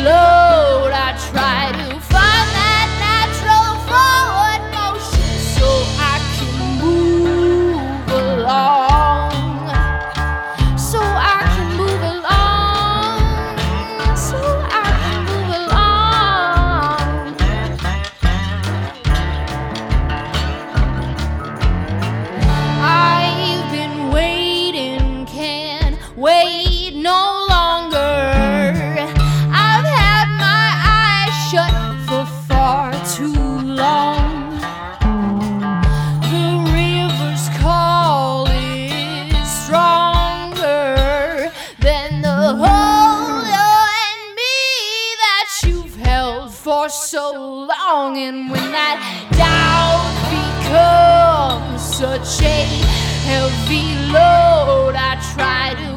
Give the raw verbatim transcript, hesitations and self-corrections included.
load. I try to find that natural forward motion so I can move along. So I can move along. So I can move along. I've been waiting, can't wait no longer. I've had my eyes shut for far too long. The river's call is stronger than the hold on me that you've held for so long. And when that doubt becomes such a heavy load, I try to